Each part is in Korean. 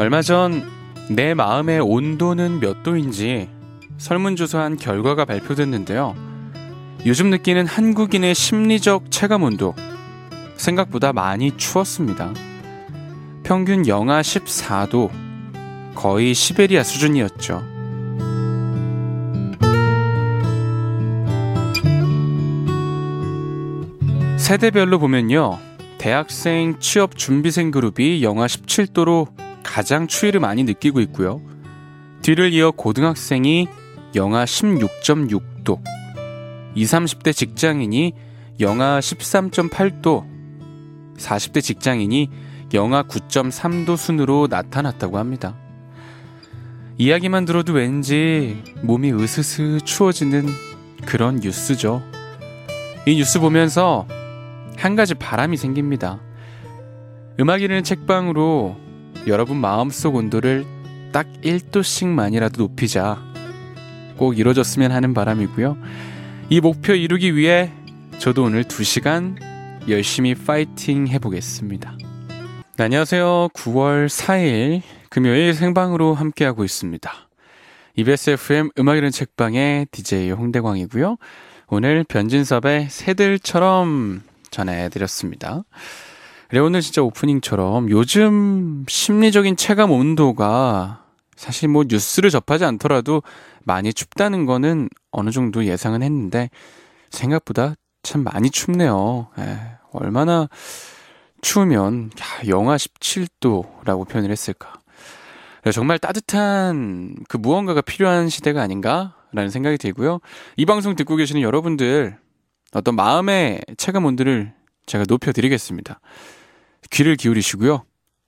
얼마 전 내 마음의 온도는 몇 도인지 설문조사한 결과가 발표됐는데요. 요즘 느끼는 한국인의 심리적 체감 온도, 생각보다 많이 추웠습니다. 평균 영하 14도, 거의 시베리아 수준이었죠. 세대별로 보면요, 대학생, 취업 준비생 그룹이 영하 17도로 가장 추위를 많이 느끼고 있고요. 뒤를 이어 고등학생이 영하 16.6도, 20, 30대 직장인이 영하 13.8도, 40대 직장인이 영하 9.3도 순으로 나타났다고 합니다. 이야기만 들어도 왠지 몸이 으스스 추워지는 그런 뉴스죠. 이 뉴스 보면서 한 가지 바람이 생깁니다. 음악 이르는 책방으로 여러분 마음속 온도를 딱 1도씩만이라도 높이자, 꼭 이뤄졌으면 하는 바람이고요. 이 목표 이루기 위해 저도 오늘 2시간 열심히 파이팅 해보겠습니다. 네, 안녕하세요. 9월 4일 금요일 생방으로 함께하고 있습니다. EBS FM 음악 이르는 책방의 DJ 홍대광이고요. 오늘 변진섭의 새들처럼 전해드렸습니다. 그래, 오늘 진짜 오프닝처럼 요즘 심리적인 체감 온도가 사실 뭐 뉴스를 접하지 않더라도 많이 춥다는 거는 어느 정도 예상은 했는데 생각보다 참 많이 춥네요. 얼마나 추우면 영하 17도라고 표현을 했을까. 정말 따뜻한 그 무언가가 필요한 시대가 아닌가라는 생각이 들고요. 이 방송 듣고 계시는 여러분들 어떤 마음의 체감 온도를 제가 높여드리겠습니다. 귀를 기울이시고요.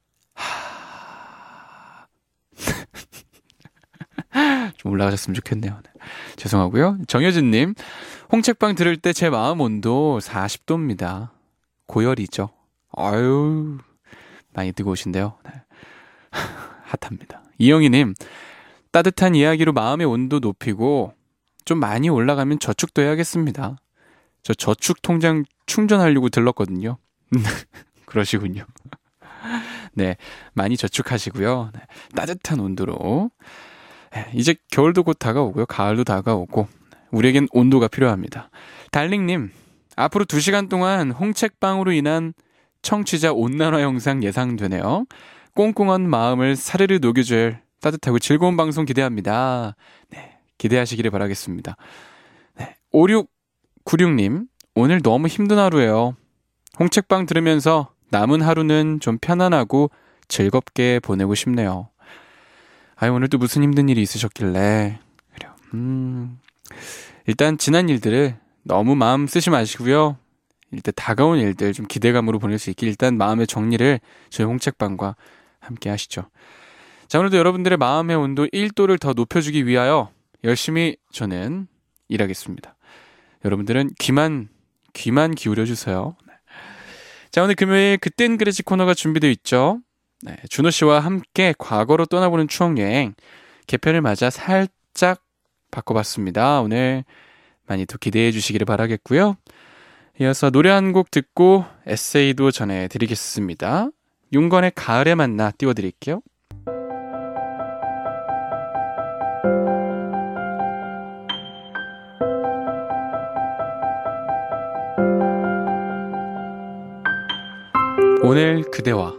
좀 올라가셨으면 좋겠네요. 네. 죄송하고요. 정효진님, 홍책방 들을 때 제 마음 온도 40도입니다. 고열이죠. 아유, 많이 뜨거우신데요. 네. 핫합니다. 이영희님, 따뜻한 이야기로 마음의 온도 높이고 좀 많이 올라가면 저축도 해야겠습니다. 저 저축 통장 충전하려고 들렀거든요. 그러시군요. 네, 많이 저축하시고요. 네, 따뜻한 온도로. 이제 겨울도 곧 다가오고요. 가을도 다가오고 우리에겐 온도가 필요합니다. 달링님, 앞으로 2시간 동안 홍책방으로 인한 청취자 온난화 영상 예상되네요. 꽁꽁한 마음을 사르르 녹여줄 따뜻하고 즐거운 방송 기대합니다. 네, 기대하시기를 바라겠습니다. 네, 5696님, 오늘 너무 힘든 하루예요. 홍책방 들으면서 남은 하루는 좀 편안하고 즐겁게 보내고 싶네요. 오늘 또 무슨 힘든 일이 있으셨길래. 그래요. 일단 지난 일들을 너무 마음 쓰지 마시고요. 일단 다가온 일들 좀 기대감으로 보낼 수 있게 일단 마음의 정리를 저희 홍책방과 함께 하시죠. 자, 오늘도 여러분들의 마음의 온도 1도를 더 높여주기 위하여 열심히 저는 일하겠습니다. 여러분들은 귀만 기울여주세요. 자, 오늘 금요일 그땐 그랬지 코너가 준비되어 있죠. 네, 준호 씨와 함께 과거로 떠나보는 추억여행 개편을 맞아 살짝 바꿔봤습니다. 오늘 많이 또 기대해 주시기를 바라겠고요. 이어서 노래 한 곡 듣고 에세이도 전해드리겠습니다. 윤건의 가을에 만나 띄워드릴게요. 오늘 그대와.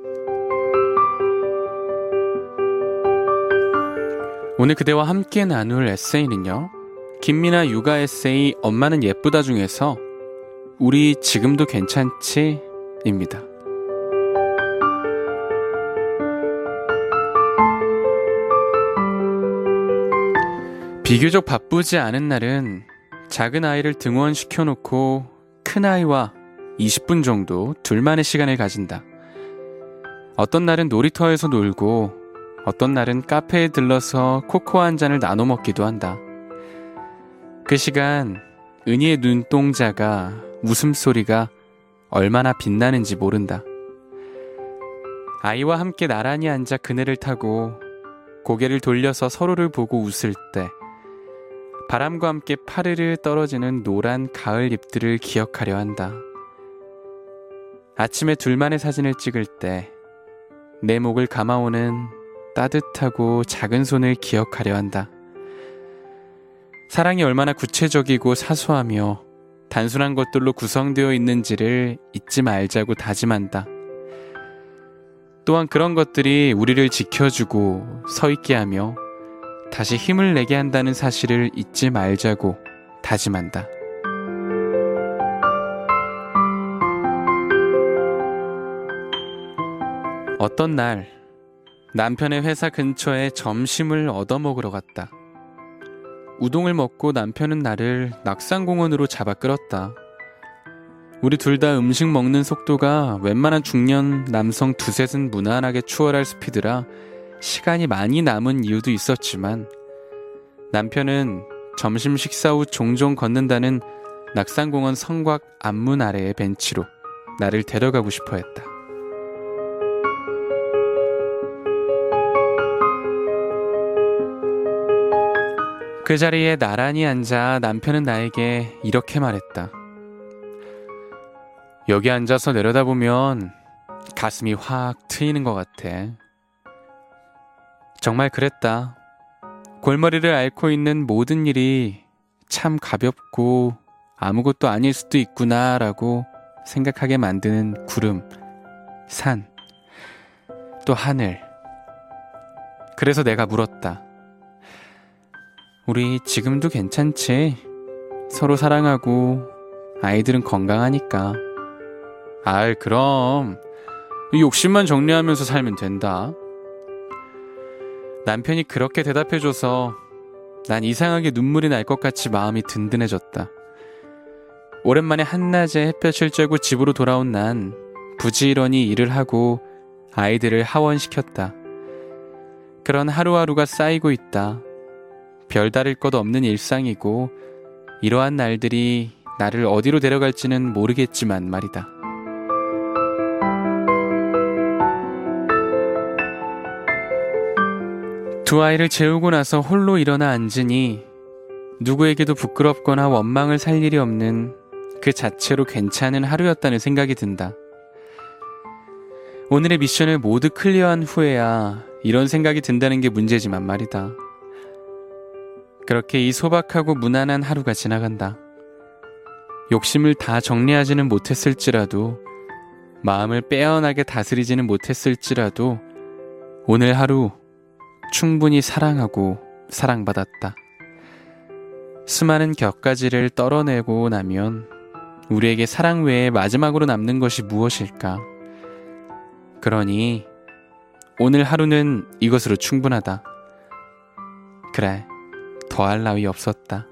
오늘 그대와 함께 나눌 에세이는요, 김미나 육아 에세이 엄마는 예쁘다 중에서 우리 지금도 괜찮지? 입니다. 비교적 바쁘지 않은 날은 작은 아이를 등원시켜놓고 큰 아이와 20분 정도 둘만의 시간을 가진다. 어떤 날은 놀이터에서 놀고 어떤 날은 카페에 들러서 코코아 한 잔을 나눠 먹기도 한다. 그 시간 은희의 눈동자가, 웃음소리가 얼마나 빛나는지 모른다. 아이와 함께 나란히 앉아 그네를 타고 고개를 돌려서 서로를 보고 웃을 때 바람과 함께 파르르 떨어지는 노란 가을 잎들을 기억하려 한다. 아침에 둘만의 사진을 찍을 때 내 목을 감아오는 따뜻하고 작은 손을 기억하려 한다. 사랑이 얼마나 구체적이고 사소하며 단순한 것들로 구성되어 있는지를 잊지 말자고 다짐한다. 또한 그런 것들이 우리를 지켜주고 서 있게 하며 다시 힘을 내게 한다는 사실을 잊지 말자고 다짐한다. 어떤 날 남편의 회사 근처에 점심을 얻어먹으러 갔다. 우동을 먹고 남편은 나를 낙산공원으로 잡아 끌었다. 우리 둘 다 음식 먹는 속도가 웬만한 중년 남성 두셋은 무난하게 추월할 스피드라 시간이 많이 남은 이유도 있었지만 남편은 점심 식사 후 종종 걷는다는 낙산공원 성곽 앞문 아래의 벤치로 나를 데려가고 싶어 했다. 그 자리에 나란히 앉아 남편은 나에게 이렇게 말했다. 여기 앉아서 내려다보면 가슴이 확 트이는 것 같아. 정말 그랬다. 골머리를 앓고 있는 모든 일이 참 가볍고 아무것도 아닐 수도 있구나라고 생각하게 만드는 구름, 산, 또 하늘. 그래서 내가 물었다. 우리 지금도 괜찮지? 서로 사랑하고 아이들은 건강하니까. 아이, 그럼 욕심만 정리하면서 살면 된다. 남편이 그렇게 대답해줘서 난 이상하게 눈물이 날 것 같이 마음이 든든해졌다. 오랜만에 한낮에 햇볕을 쬐고 집으로 돌아온 난 부지런히 일을 하고 아이들을 하원시켰다. 그런 하루하루가 쌓이고 있다. 별다를 것 없는 일상이고 이러한 날들이 나를 어디로 데려갈지는 모르겠지만 말이다. 두 아이를 재우고 나서 홀로 일어나 앉으니 누구에게도 부끄럽거나 원망을 살 일이 없는 그 자체로 괜찮은 하루였다는 생각이 든다. 오늘의 미션을 모두 클리어한 후에야 이런 생각이 든다는 게 문제지만 말이다. 그렇게 이 소박하고 무난한 하루가 지나간다. 욕심을 다 정리하지는 못했을지라도, 마음을 빼어나게 다스리지는 못했을지라도 오늘 하루 충분히 사랑하고 사랑받았다. 수많은 격가지를 떨어내고 나면 우리에게 사랑 외에 마지막으로 남는 것이 무엇일까? 그러니 오늘 하루는 이것으로 충분하다. 그래, 더할 나위 없었다.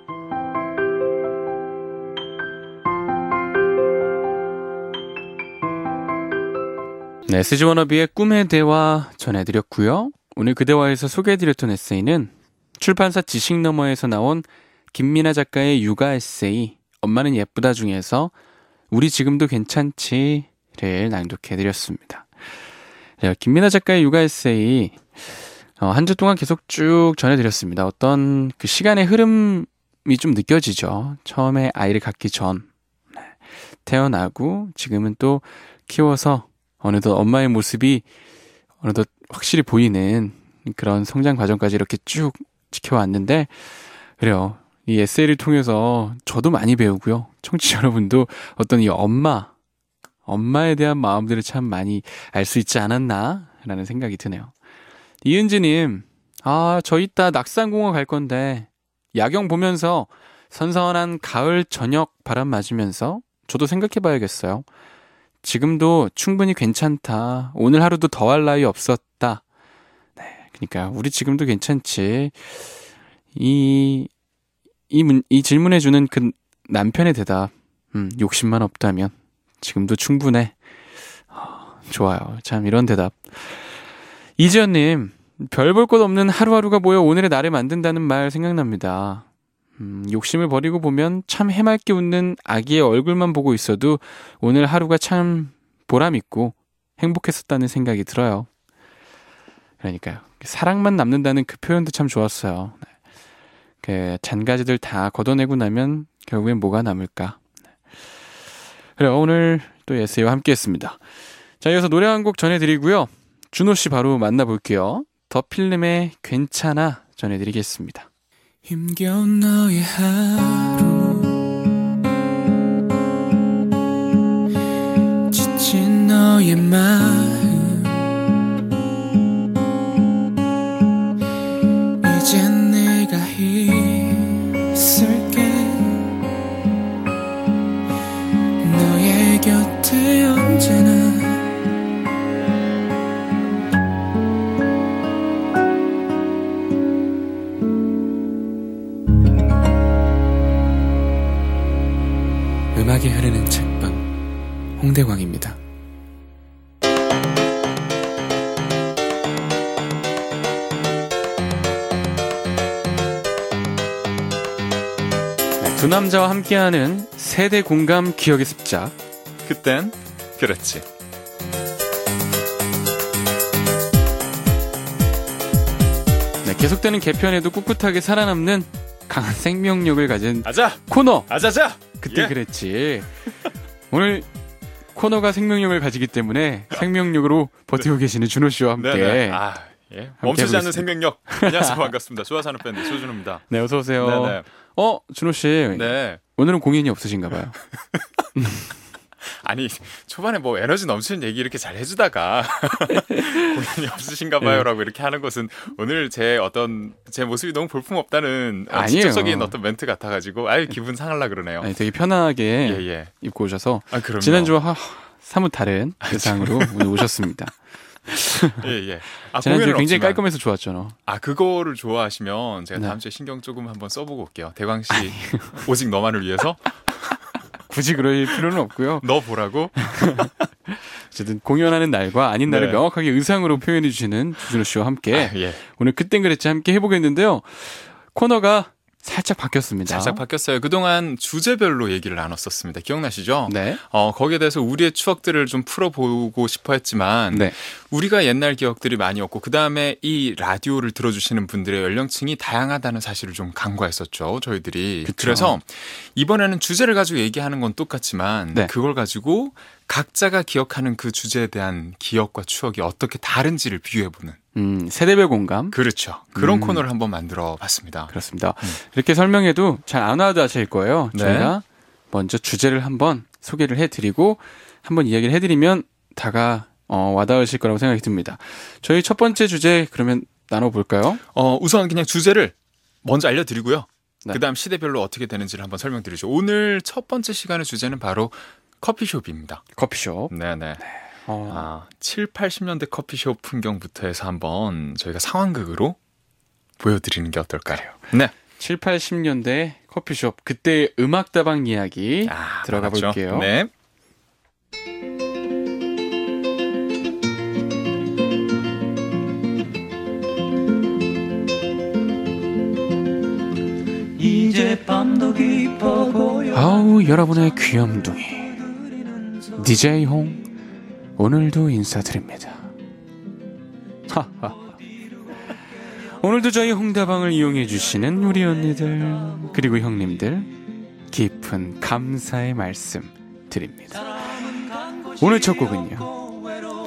네, SG 워너비의 꿈의 대화 전해드렸고요. 오늘 그 대화에서 소개해드렸던 에세이는 출판사 지식너머에서 나온 김민아 작가의 육아 에세이 엄마는 예쁘다 중에서 우리 지금도 괜찮지를 낭독해드렸습니다. 네, 김민아 작가의 육아 에세이 한 주 동안 계속 쭉 전해드렸습니다. 어떤 그 시간의 흐름이 좀 느껴지죠. 처음에 아이를 갖기 전, 태어나고 지금은 또 키워서 어느덧 엄마의 모습이 어느덧 확실히 보이는 그런 성장 과정까지 이렇게 쭉 지켜왔는데, 그래요. 이 에세이를 통해서 저도 많이 배우고요. 청취자 여러분도 어떤 이 엄마에 대한 마음들을 참 많이 알 수 있지 않았나 라는 생각이 드네요. 이은지님, 저 이따 낙산공원 갈 건데 야경 보면서 선선한 가을 저녁 바람 맞으면서 저도 생각해봐야겠어요. 지금도 충분히 괜찮다. 오늘 하루도 더할 나위 없었다. 네, 그러니까 우리 지금도 괜찮지. 이 질문해주는 그 남편의 대답, 욕심만 없다면 지금도 충분해. 좋아요. 참 이런 대답. 이지연님, 별 볼 것 없는 하루하루가 모여 오늘의 나를 만든다는 말 생각납니다. 욕심을 버리고 보면 참 해맑게 웃는 아기의 얼굴만 보고 있어도 오늘 하루가 참 보람있고 행복했었다는 생각이 들어요. 그러니까요. 사랑만 남는다는 그 표현도 참 좋았어요. 그 잔가지들 다 걷어내고 나면 결국엔 뭐가 남을까. 그래, 오늘 또 에세이와 함께 했습니다. 자, 이어서 노래 한 곡 전해드리고요. 준호 씨 바로 만나볼게요. 더 필름의 괜찮아 전해드리겠습니다. 힘겨운 너의 하루 지친 너의 마음 이젠 내가 있을게 너의 곁에 언제나 음악이 흐르는 책방 홍대광입니다. 두 남자와 함께하는 세대 공감 기억의 습작. 그땐 그랬지. 네, 계속되는 개편에도 꿋꿋하게 살아남는 강한 생명력을 가진 아자! 코너. 아자자! 그때 그랬지. 오늘 코너가 생명력을 가지기 때문에 생명력으로 버티고 계시는 준호 씨와 함께. 네네. 멈추지 않는 생명력. 안녕하세요. 반갑습니다. 좋아 사는 밴드 조준호입니다. 네, 어서 오세요. 네네. 준호 씨. 네. 오늘은 공연이 없으신가 봐요. 아니, 초반에 뭐 에너지 넘치는 얘기 이렇게 잘 해주다가 공연이 없으신가 봐요라고 이렇게 하는 것은 오늘 제 모습이 너무 볼품없다는 직접적인 어떤 멘트 같아가지고 기분 상할라 그러네요. 아니, 되게 편하게 입고 오셔서 지난주와 사뭇 다른 의상으로 오늘 오셨습니다. 예. 지난주에 굉장히 깔끔해서 좋았죠. 그거를 좋아하시면 제가 다음 주에 신경 조금 한번 써보고 올게요. 대광 씨 오직 너만을 위해서. 굳이 그럴 필요는 없고요. 너 보라고? 어쨌든 공연하는 날과 아닌 날을 명확하게 의상으로 표현해 주시는 주준호 씨와 함께 오늘 그땐 그랬지 함께 해보겠는데요. 코너가 살짝 바뀌었습니다. 살짝 바뀌었어요. 그동안 주제별로 얘기를 나눴었습니다. 기억나시죠? 네. 거기에 대해서 우리의 추억들을 좀 풀어보고 싶어 했지만 우리가 옛날 기억들이 많이 없고 그다음에 이 라디오를 들어주시는 분들의 연령층이 다양하다는 사실을 좀 간과했었죠. 저희들이. 그쵸. 그래서 이번에는 주제를 가지고 얘기하는 건 똑같지만 그걸 가지고 각자가 기억하는 그 주제에 대한 기억과 추억이 어떻게 다른지를 비교해보는 세대별 공감. 그렇죠. 그런 코너를 한번 만들어 봤습니다. 그렇습니다. 이렇게 설명해도 잘 안 와닿으실 거예요. 저희가 먼저 주제를 한번 소개를 해드리고 한번 이야기를 해드리면 다가 와닿으실 거라고 생각이 듭니다. 저희 첫 번째 주제 그러면 나눠볼까요? 우선 그냥 주제를 먼저 알려드리고요. 그다음 시대별로 어떻게 되는지를 한번 설명드리죠. 오늘 첫 번째 시간의 주제는 바로 커피숍입니다. 커피숍. 네네. 7, 80년대 커피숍 풍경부터 해서 한번 저희가 상황극으로 보여드리는 게 어떨까요? 네. 7, 80년대 커피숍. 그때 음악다방 이야기 들어가 맞죠? 볼게요. 네. 이제 밤도 깊어고요. 아우 여러분의 귀염둥이 DJ 홍 오늘도 인사드립니다. 오늘도 저희 홍다방을 이용해 주시는 우리 언니들 그리고 형님들 깊은 감사의 말씀 드립니다. 오늘 첫 곡은요.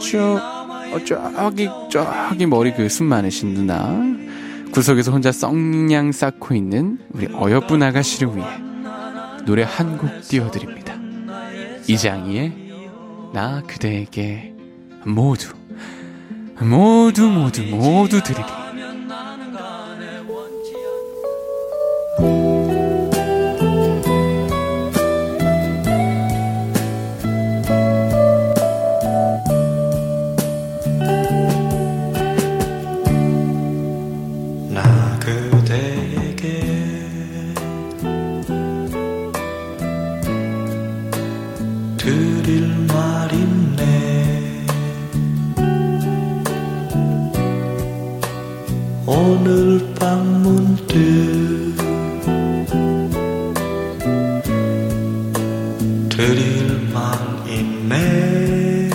저기 머리 그 숨 많으신 누나 구석에서 혼자 썩냥 쌓고 있는 우리 어여쁜 아가씨를 위해 노래 한 곡 띄워드립니다. 이장희의 나 그대에게 모두 드리리. 나 그대에게 드릴 말 있네. 오늘 밤 문득 드릴 말 있네.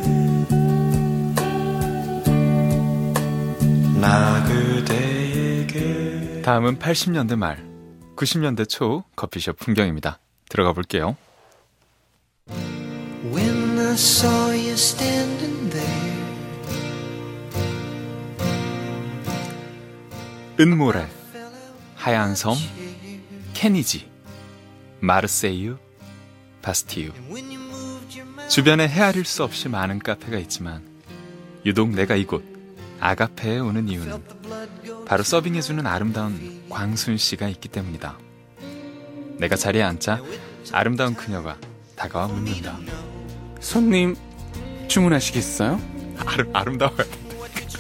나 그대에게. 다음은 80년대 말, 90년대 초 커피숍 풍경입니다. 들어가 볼게요. When I saw you standing there 은모래, 하얀섬, 케니지, 마르세유, 바스티유. 주변에 헤아릴 수 없이 많은 카페가 있지만 유독 내가 이곳 아가페에 오는 이유는 바로 서빙해주는 아름다운 광순 씨가 있기 때문이다. 내가 자리에 앉자 아름다운 그녀가 다가와 묻는다. 손님 주문하시겠어요? 아름다워야 된다.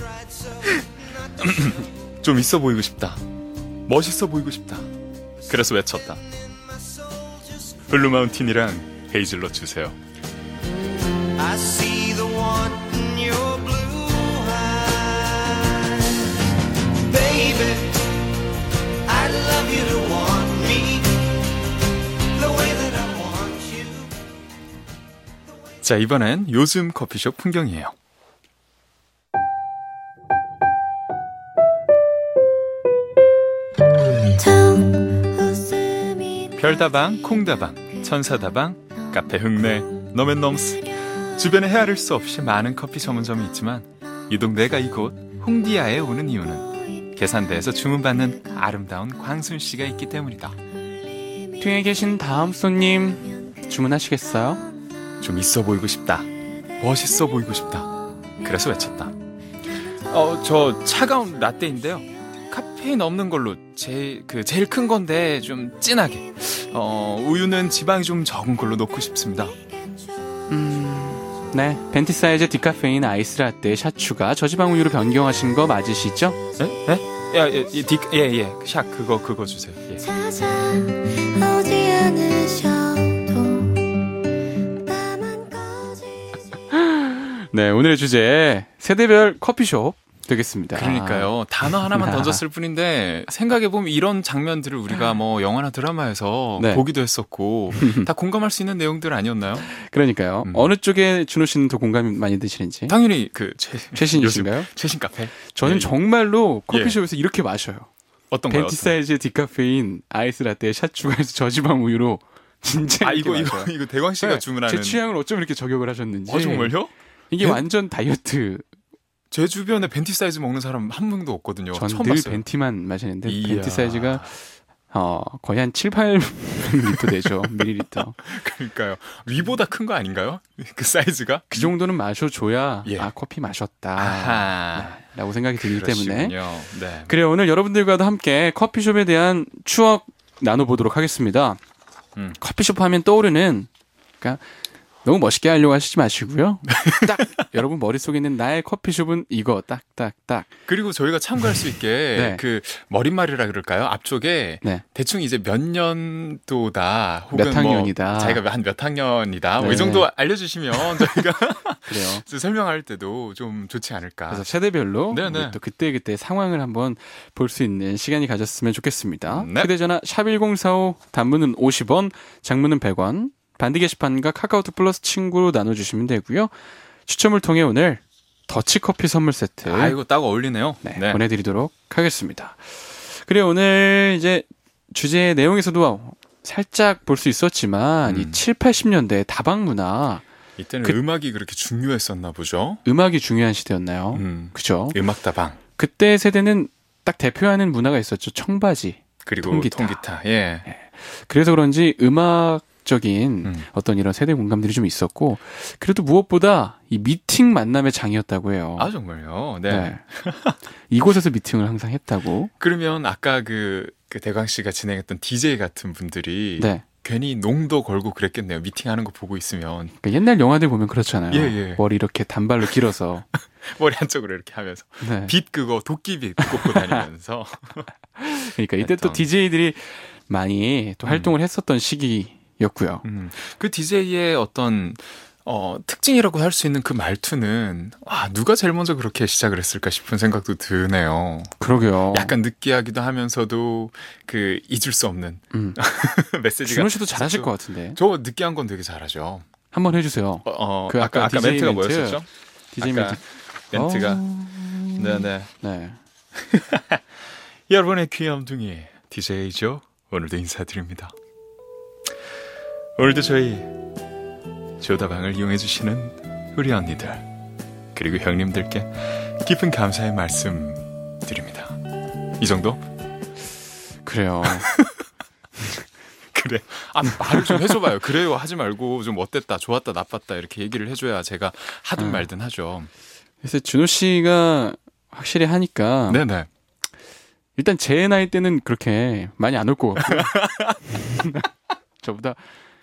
좀 있어 보이고 싶다. 멋있어 보이고 싶다. 그래서 외쳤다. 블루마운틴이랑 헤이즐넛 주세요. I see the one in your blue eyes. Baby, I love you to want me the way that I want you. 자, 이번엔 요즘 커피숍 풍경이에요. 별다방, 콩다방, 천사다방, 카페 흑내, 너맨넘스. 주변에 헤아릴 수 없이 많은 커피 전문점이 있지만 유독 내가 이곳 홍디아에 오는 이유는 계산대에서 주문받는 아름다운 광순 씨가 있기 때문이다. 뒤에 계신 다음 손님 주문하시겠어요? 좀 있어 보이고 싶다. 멋있어 보이고 싶다. 그래서 외쳤다. 저 차가운 라떼인데요. 카페인 없는 걸로 제일 큰 건데 좀 진하게. 우유는 지방이 좀 적은 걸로 넣고 싶습니다. 네, 벤티 사이즈 디카페인 아이스 라떼 샷 추가 저지방 우유로 변경하신 거 맞으시죠? 네? 예. 샷 그거 주세요. 예. 네, 오늘의 주제 세대별 커피숍 되겠습니다. 그러니까요. 단어 하나만 던졌을 뿐인데 생각해보면 이런 장면들을 우리가 뭐 영화나 드라마에서 네. 보기도 했었고 다 공감할 수 있는 내용들 아니었나요? 그러니까요. 어느 쪽에 준호 씨는 더 공감이 많이 되시는지. 당연히 최신이신가요? 최신 카페. 저는 예. 정말로 커피숍에서 이렇게 마셔요. 어떤 거요? 벤티 사이즈 디카페인 아이스 라떼 샷 추가해서 저지방 우유로 진짜 이거 대광 씨가 네, 주문하는. 제 취향을 어쩜 이렇게 저격을 하셨는지. 정말요? 이게 네? 완전 다이어트. 제 주변에 벤티 사이즈 먹는 사람 한 명도 없거든요. 전 처음 늘 봤어요. 벤티만 마시는데 이야. 벤티 사이즈가 거의 한 7, 800ml 되죠. 밀리리터. 그러니까요. 위보다 큰 거 아닌가요? 그 사이즈가? 그 정도는 마셔줘야 예. 커피 마셨다. 아하. 네, 라고 생각이 들기 때문에. 네. 그래요. 오늘 여러분들과도 함께 커피숍에 대한 추억 나눠보도록 하겠습니다. 커피숍 하면 떠오르는 그러니까 너무 멋있게 하려고 하시지 마시고요. 딱 여러분 머릿속에 있는 나의 커피숍은 이거 딱딱딱. 그리고 저희가 참고할 수 있게 네. 그 머릿말이라 그럴까요? 앞쪽에 네. 대충 이제 몇 년도다 혹은 몇 학년이다. 뭐 자기가 한 몇 학년이다. 뭐 네. 이 정도 알려주시면 저희가 그래요. 설명할 때도 좀 좋지 않을까. 그래서 세대별로 네네. 우리 또 그때 상황을 한번 볼 수 있는 시간이 가졌으면 좋겠습니다. 네. 휴대전화 샵1045 단문은 50원, 장문은 100원. 반디 게시판과 카카오톡 플러스 친구로 나눠주시면 되고요. 추첨을 통해 오늘 더치커피 선물 세트 이거 딱 어울리네요. 네. 보내드리도록 하겠습니다. 그리고 오늘 이제 주제 내용에서도 살짝 볼 수 있었지만 이 7, 80년대 다방 문화 이때는 음악이 그렇게 중요했었나 보죠. 음악이 중요한 시대였나요? 그죠? 음악다방. 그때 세대는 딱 대표하는 문화가 있었죠. 청바지 그리고 통기타. 예. 그래서 그런지 음악적인 어떤 이런 세대 공감들이 좀 있었고 그래도 무엇보다 이 미팅 만남의 장이었다고 해요. 정말요? 네. 네. 이곳에서 미팅을 항상 했다고. 그러면 아까 그 대광 씨가 진행했던 DJ 같은 분들이 네. 괜히 농도 걸고 그랬겠네요. 미팅하는 거 보고 있으면. 그러니까 옛날 영화들 보면 그렇잖아요. 예. 머리 이렇게 단발로 길어서 머리 한쪽으로 이렇게 하면서 네. 빛 도끼빛 꽂고 다니면서. 그러니까 이때 또 DJ들이 많이 또 활동을 했었던 시기였고요. 그 DJ의 어떤 특징이라고 할 수 있는 그 말투는 누가 제일 먼저 그렇게 시작을 했을까 싶은 생각도 드네요. 그러게요. 약간 느끼하기도 하면서도 그 잊을 수 없는 메시지가. 준호 씨도 잘하실 것 같은데. 저 느끼한 건 되게 잘하죠. 한번 해주세요. 그 아까 멘트가 뭐였었죠? DJ 멘트. 멘트가. 네네. 네. 여러분의 귀염둥이 DJ죠. 오늘도 인사드립니다. 오늘도 저희 조다방을 이용해주시는 우리 언니들 그리고 형님들께 깊은 감사의 말씀 드립니다. 이 정도? 그래요. 그래. 말을 좀 해줘봐요. 그래요 하지 말고 좀 어땠다, 좋았다, 나빴다 이렇게 얘기를 해줘야 제가 하든 말든 하죠. 그래서 준호 씨가 확실히 하니까 네네. 일단 제 나이 때는 그렇게 많이 안 올 것 같고 저보다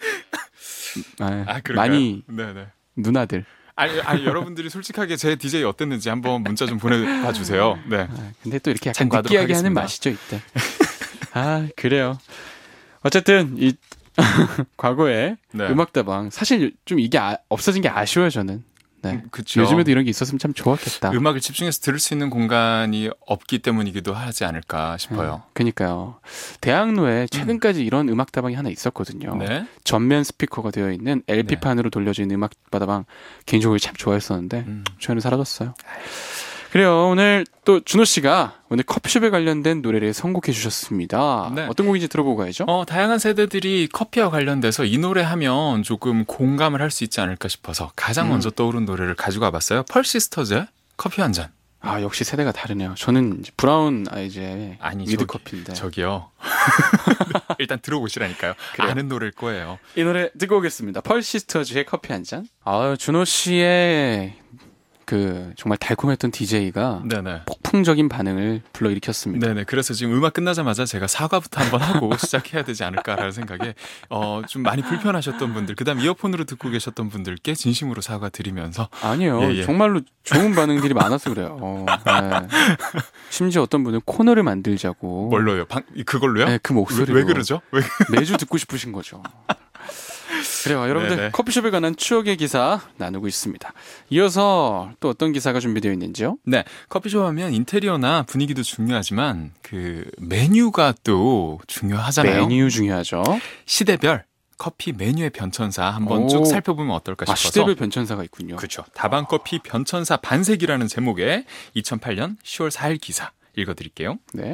많이 네네. 누나들. 아니 여러분들이 솔직하게 제 DJ 어땠는지 한번 문자 좀 보내봐 주세요. 네. 근데 또 이렇게 약간 느끼하게 하는 맛이죠 이때. 그래요. 어쨌든 이 과거에 네. 음악다방 사실 좀 이게 없어진 게 아쉬워요 저는. 네. 그쵸. 요즘에도 이런 게 있었으면 참 좋았겠다. 음악을 집중해서 들을 수 있는 공간이 없기 때문이기도 하지 않을까 싶어요. 그러니까요. 대학로에 최근까지 이런 음악다방이 하나 있었거든요. 네. 전면 스피커가 되어 있는 LP판으로 돌려져 있는 음악다방 개인적으로 참 좋아했었는데 저는 사라졌어요. 그래요. 오늘 또 준호 씨가 오늘 커피숍에 관련된 노래를 선곡해 주셨습니다. 네. 어떤 곡인지 들어보고 가야죠. 다양한 세대들이 커피와 관련돼서 이 노래 하면 조금 공감을 할 수 있지 않을까 싶어서 가장 먼저 떠오른 노래를 가지고 와봤어요. 펄시스터즈의 커피 한 잔. 역시 세대가 다르네요. 저는 이제 브라운 아이즈의 위드 커피인데. 저기요. 일단 들어보시라니까요. 그래요. 아는 노래일 거예요. 이 노래 듣고 오겠습니다. 펄시스터즈의 커피 한 잔. 준호 씨의 정말 달콤했던 DJ가 네네. 폭풍적인 반응을 불러일으켰습니다. 네네. 그래서 지금 음악 끝나자마자 제가 사과부터 한번 하고 시작해야 되지 않을까라는 생각에 좀 많이 불편하셨던 분들, 그다음 이어폰으로 듣고 계셨던 분들께 진심으로 사과드리면서 아니요. 예. 정말로 좋은 반응들이 많아서 그래요. 네. 심지어 어떤 분은 코너를 만들자고. 뭘로요? 그걸로요? 네, 그 목소리로. 왜 그러죠? 매주 듣고 싶으신 거죠. 그래요. 여러분들 네네. 커피숍에 관한 추억의 기사 나누고 있습니다. 이어서 또 어떤 기사가 준비되어 있는지요? 네. 커피숍 하면 인테리어나 분위기도 중요하지만 메뉴가 또 중요하잖아요. 메뉴 중요하죠. 시대별 커피 메뉴의 변천사 한번 쭉 살펴보면 어떨까 싶어서. 시대별 변천사가 있군요. 그렇죠. 다방커피 변천사 반세기라는 제목의 2008년 10월 4일 기사 읽어드릴게요. 네.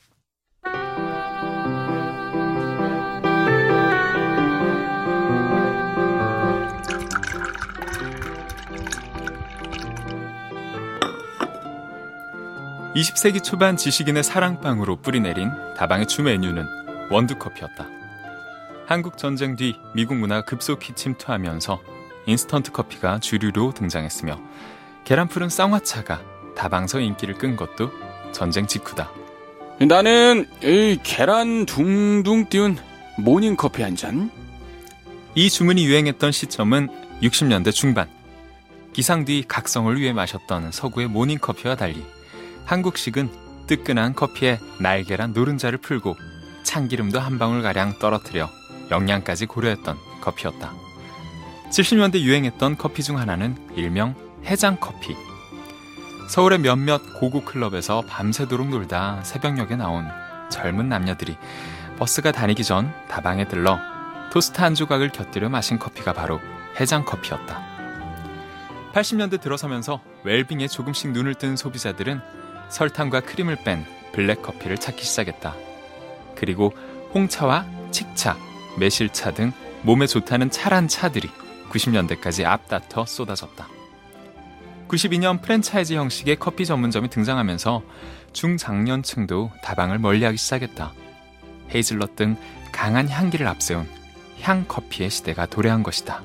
(20세기) 초반 지식인의 사랑방으로 뿌리내린 다방의 주 메뉴는 원두커피였다. 한국 전쟁 뒤 미국 문화가 급속히 침투하면서 인스턴트 커피가 주류로 등장했으며 계란 푸른 쌍화차가 다방서 인기를 끈 것도 전쟁 직후다. 나는 이 계란 둥둥 띄운 모닝커피 한 잔. 이 주문이 유행했던 시점은 60년대 중반. 기상 뒤 각성을 위해 마셨던 서구의 모닝커피와 달리 한국식은 뜨끈한 커피에 날계란 노른자를 풀고 참기름도 한 방울가량 떨어뜨려 영양까지 고려했던 커피였다. 70년대 유행했던 커피 중 하나는 일명 해장커피. 서울의 몇몇 고고 클럽에서 밤새도록 놀다 새벽녘에 나온 젊은 남녀들이 버스가 다니기 전 다방에 들러 토스트 한 조각을 곁들여 마신 커피가 바로 해장커피였다. 80년대 들어서면서 웰빙에 조금씩 눈을 뜬 소비자들은 설탕과 크림을 뺀 블랙커피를 찾기 시작했다. 그리고 홍차와 칡차, 매실차 등 몸에 좋다는 차란 차들이 90년대까지 앞다퉈 쏟아졌다. 92년 프랜차이즈 형식의 커피 전문점이 등장하면서 중장년층도 다방을 멀리하기 시작했다. 헤이즐넛 등 강한 향기를 앞세운 향커피의 시대가 도래한 것이다.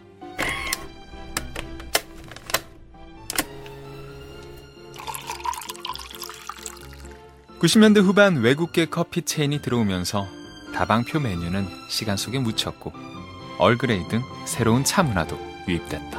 (90년대) 후반 외국계 커피 체인이 들어오면서 다방표 메뉴는 시간 속에 묻혔고 얼그레이 등 새로운 차 문화도 유입됐다.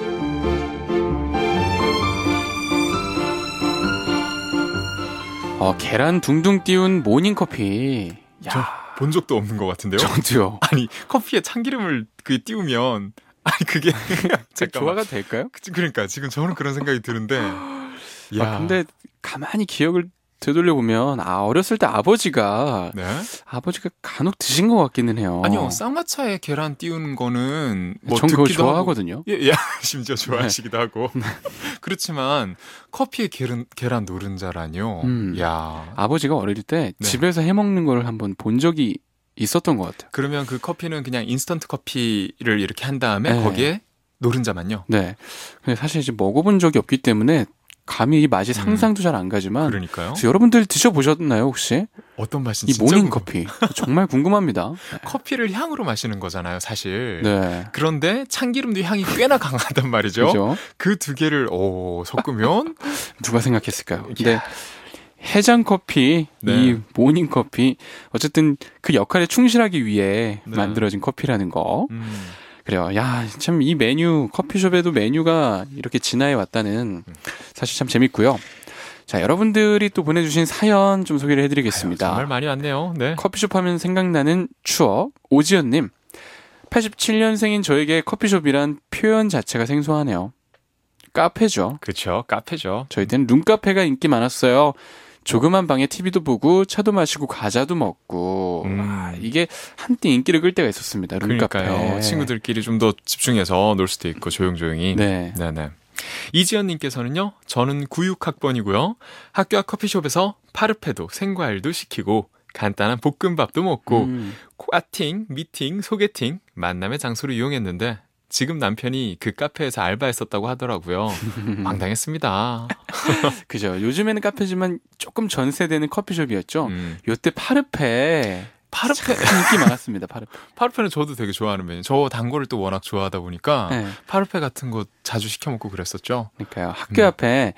계란 둥둥 띄운 모닝커피. 저 본 적도 없는 것 같은데요? 저도요. 아니 커피에 참기름을 띄우면 그게 조화가 될까요? 그러니까 지금 저는 그런 생각이 드는데. 근데 가만히 기억을 되돌려보면 어렸을 때 아버지가 간혹 드신 것 같기는 해요. 아니요, 쌍화차에 계란 띄우는 거는 전 그걸 좋아하거든요. 예, 심지어 좋아하시기도 하고. 그렇지만 커피에 계란 노른자라뇨. 아버지가 어릴 때 집에서 해먹는 걸 한번 본 적이 있었던 것 같아요. 그러면 그 커피는 그냥 인스턴트 커피를 이렇게 한 다음에 거기에 노른자만요? 네. 근데 사실 이제 먹어본 적이 없기 때문에 감히 이 맛이 상상도 잘 안 가지만 그러니까요. 그래서 여러분들 드셔보셨나요 혹시? 어떤 맛인지 이 진짜 모닝 커피 정말 궁금합니다. 커피를 향으로 마시는 거잖아요, 사실. 네. 그런데 참기름도 향이 꽤나 강하단 말이죠. 그죠? 그 두 개를 섞으면 누가 생각했을까요? 근데 해장 커피, 네. 이 모닝 커피 어쨌든 그 역할에 충실하기 위해 네. 만들어진 커피라는 거. 그래요. 야, 참 이 메뉴 커피숍에도 메뉴가 이렇게 진화해 왔다는 사실 참 재밌고요. 자, 여러분들이 또 보내주신 사연 좀 소개를 해드리겠습니다. 정말 많이 왔네요. 네. 커피숍 하면 생각나는 추억. 오지연님, 87년생인 저에게 커피숍이란 표현 자체가 생소하네요. 카페죠. 그렇죠. 카페죠. 저희 때는 룸카페가 인기 많았어요. 조그만 방에 TV도 보고 차도 마시고 과자도 먹고 이게 한때 인기를 끌 때가 있었습니다. 룸카페. 그러니까요. 친구들끼리 좀 더 집중해서 놀 수도 있고 조용조용히. 네. 네네. 이지연님께서는요. 저는 96학번이고요. 학교 앞 커피숍에서 파르페도 생과일도 시키고 간단한 볶음밥도 먹고 꽈팅, 미팅, 소개팅, 만남의 장소로 이용했는데 지금 남편이 그 카페에서 알바했었다고 하더라고요. 황당했습니다. 그죠. 요즘에는 카페지만 조금 전세되는 커피숍이었죠. 요때 파르페 인기 많았습니다. 파르페는 저도 되게 좋아하는 메뉴. 저 단 거를 또 워낙 좋아하다 보니까 네. 파르페 같은 거 자주 시켜 먹고 그랬었죠. 그러니까요. 학교 앞에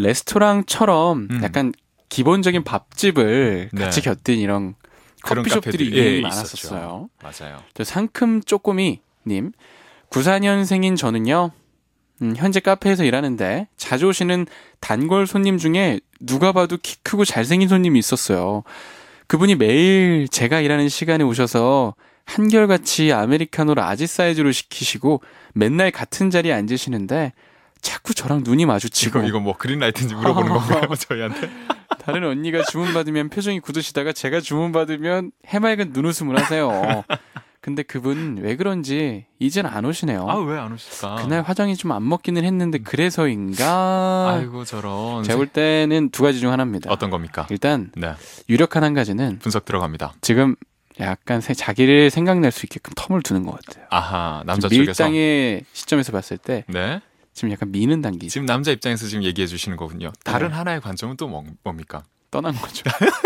레스토랑처럼 약간 기본적인 밥집을 네. 같이 곁든 이런 그런 커피숍들이 카페들이, 유행이 예, 많았었어요. 맞아요. 저 상큼 쪼꼬미님 94년생인 저는요. 현재 카페에서 일하는데 자주 오시는 단골 손님 중에 누가 봐도 키 크고 잘생긴 손님이 있었어요. 그분이 매일 제가 일하는 시간에 오셔서 한결같이 아메리카노 라지 사이즈로 시키시고 맨날 같은 자리에 앉으시는데 자꾸 저랑 눈이 마주치고 이거 뭐 그린라이트인지 물어보는 건가요? 저희한테? 다른 언니가 주문받으면 표정이 굳으시다가 제가 주문받으면 해맑은 눈웃음을 하세요. 근데 그분 왜 그런지 이젠 안 오시네요. 아, 왜 안 오실까? 그날 화장이 좀 안 먹기는 했는데 그래서인가? 아이고 저런. 제가 볼 때는 두 가지 중 하나입니다. 어떤 겁니까? 일단 네. 유력한 한 가지는 분석 들어갑니다. 지금 약간 자기를 생각낼 수 있게끔 텀을 두는 것 같아요. 아하, 남자 쪽에서. 밀당의 시점에서 봤을 때 네. 지금 약간 미는 단계. 지금 남자 입장에서 지금 얘기해 주시는 거군요. 다른 하나의 관점은 또 뭡니까? 떠난 거죠.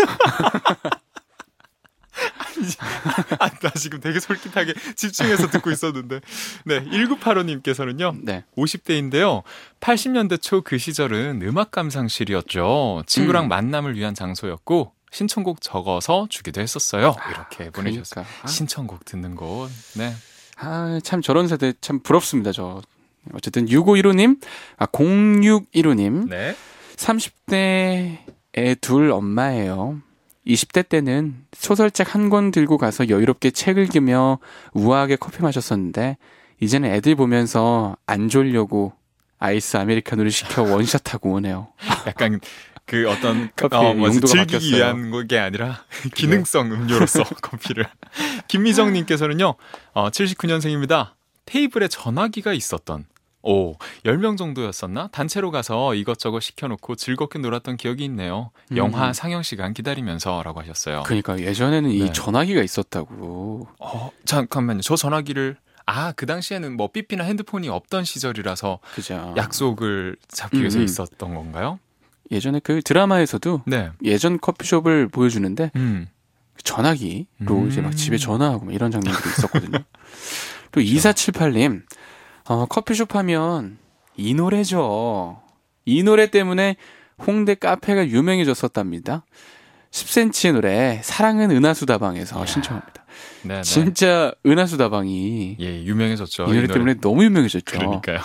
나 지금 되게 솔깃하게 집중해서 듣고 있었는데. 네, 1985님께서는요. 네. 50대인데요. 80년대 초 그 시절은 음악 감상실이었죠. 친구랑 만남을 위한 장소였고 신청곡 적어서 주기도 했었어요. 이렇게 보내주셨어요. 그러니까. 신청곡 듣는 곳. 네. 아, 참 저런 세대 참 부럽습니다. 저 어쨌든 6515님, 0615님, 네. 30대의 둘 엄마예요. 20대 때는 소설책 한 권 들고 가서 여유롭게 책 읽으며 우아하게 커피 마셨었는데 이제는 애들 보면서 안 졸려고 아이스 아메리카노를 시켜 원샷하고 오네요. 약간 그 어떤 커피의 용도가 즐기기 바뀌었어요. 위한 게 아니라 기능성 음료로서 커피를. 김미정님께서는요. 79년생입니다. 테이블에 전화기가 있었던 10명 정도였었나? 단체로 가서 이것저것 시켜놓고 즐겁게 놀았던 기억이 있네요. 영화 상영 시간 기다리면서 라고 하셨어요. 그러니까 예전에는 네. 이 전화기가 있었다고. 잠깐만요. 저 전화기를 그 당시에는 뭐 삐삐나 핸드폰이 없던 시절이라서 그죠. 약속을 잡기 위해서 있었던 건가요? 예전에 그 드라마에서도 네. 예전 커피숍을 보여주는데 음. 전화기로 이제 막 집에 전화하고 막 이런 장면들이 있었거든요. 또 2478님, 커피숍 하면 이 노래죠. 이 노래 때문에 홍대 카페가 유명해졌었답니다. 10cm의 노래 사랑은 은하수다방에서 신청합니다. 네, 진짜 은하수다방이 예, 유명해졌죠. 이 노래 때문에 너무 유명해졌죠. 그러니까요.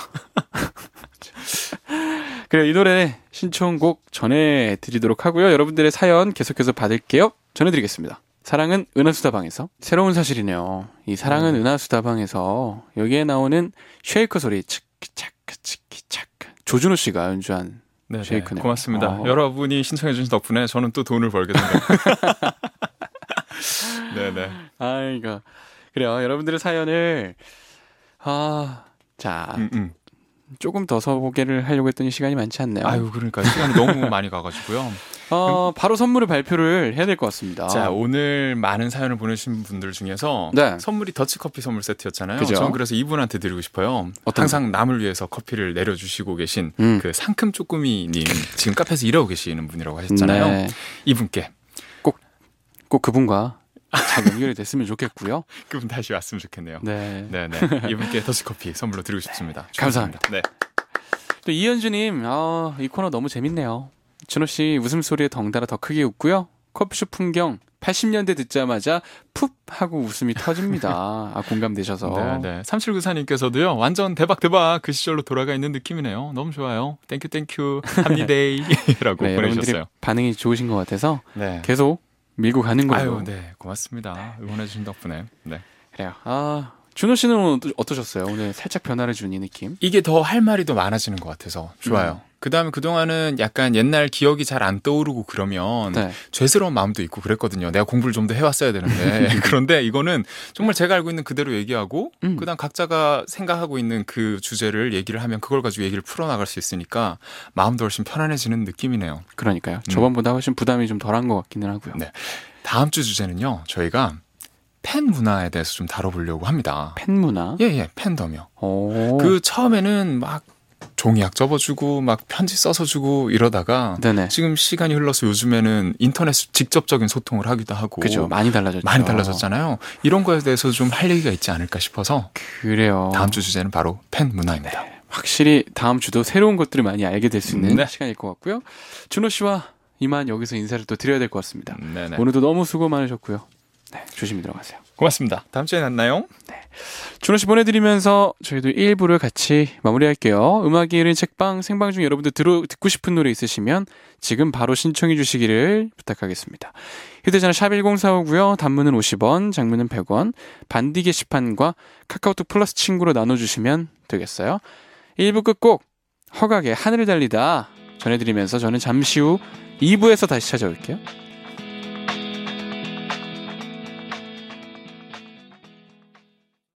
그래, 이 노래 신청곡 전해드리도록 하고요. 여러분들의 사연 계속해서 받을게요. 전해드리겠습니다. 사랑은 은하수다방에서. 새로운 사실이네요. 이 사랑은 은하수다방에서 여기에 나오는 쉐이커 소리 치키차크 조준호 씨가 연주한 네, 쉐이크네요. 고맙습니다. 여러분이 신청해 주신 덕분에 저는 또 돈을 벌게 됩니다. 네네. 아이고. 그래요. 여러분들의 사연을 자 조금 더 소개를 하려고 했더니 시간이 많지 않네요. 아유, 그러니까 시간이 너무 많이 가가지고요. 바로 선물을 발표를 해야 될 것 같습니다. 자, 오늘 많은 사연을 보내주신 분들 중에서 네. 선물이 더치커피 선물 세트였잖아요. 그죠? 저는 그래서 이분한테 드리고 싶어요. 항상 남을 위해서 커피를 내려주시고 계신 그 상큼 쪼꾸미님, 지금 카페에서 일하고 계시는 분이라고 하셨잖아요. 네. 이분께 꼭 그분과 잘 연결이 됐으면 좋겠고요. 그분 다시 왔으면 좋겠네요. 네. 네네. 이분께 더치커피 선물로 드리고 싶습니다. 감사합니다. 네. 또 이현주님, 이 코너 너무 재밌네요. 준호 씨 웃음소리에 덩달아 더 크게 웃고요. 커피숍 풍경 80년대 듣자마자 푹 하고 웃음이 터집니다. 공감되셔서. 네네. 3794님께서도요. 완전 대박 그 시절로 돌아가 있는 느낌이네요. 너무 좋아요. 땡큐 합니데이라고 네, 보내주셨어요. 여러분들이 반응이 좋으신 것 같아서 네. 계속 밀고 가는 걸로. 아유, 네, 고맙습니다. 응원해주신 덕분에. 네. 그래요. 준호 씨는 오늘 어떠셨어요? 오늘 살짝 변화를 준 이 느낌? 이게 더 할 말이 더 많아지는 것 같아서 좋아요. 그다음에 그동안은 약간 옛날 기억이 잘 안 떠오르고 그러면 네. 죄스러운 마음도 있고 그랬거든요. 내가 공부를 좀 더 해왔어야 되는데. 그런데 이거는 정말 제가 알고 있는 그대로 얘기하고 그다음 각자가 생각하고 있는 그 주제를 얘기를 하면 그걸 가지고 얘기를 풀어나갈 수 있으니까 마음도 훨씬 편안해지는 느낌이네요. 그러니까요. 저번보다 훨씬 부담이 좀 덜한 것 같기는 하고요. 네. 다음 주 주제는요. 저희가 팬 문화에 대해서 좀 다뤄보려고 합니다. 팬 문화? 예, 팬덤이요. 오. 그 처음에는 막 종이약 접어주고 막 편지 써서 주고 이러다가 네네. 지금 시간이 흘러서 요즘에는 인터넷 직접적인 소통을 하기도 하고 그죠. 많이 달라졌죠. 많이 달라졌잖아요. 이런 거에 대해서 좀 할 얘기가 있지 않을까 싶어서 그래요. 다음 주 주제는 바로 팬 문화입니다. 네. 확실히 다음 주도 새로운 것들을 많이 알게 될 수 있는 네. 시간일 것 같고요. 준호 씨와 이만 여기서 인사를 또 드려야 될 것 같습니다. 네네. 오늘도 너무 수고 많으셨고요. 네, 조심히 들어가세요. 고맙습니다. 다음 주에 만나요. 준호 씨 보내드리면서 저희도 1부를 같이 마무리할게요. 음악이 흐린 책방 생방 중 여러분들 듣고 싶은 노래 있으시면 지금 바로 신청해 주시기를 부탁하겠습니다. 휴대전화 샵 1045고요. 단문은 50원, 장문은 100원, 반디 게시판과 카카오톡 플러스 친구로 나눠주시면 되겠어요. 1부 끝곡 허각의 하늘을 달리다 전해드리면서 저는 잠시 후 2부에서 다시 찾아올게요.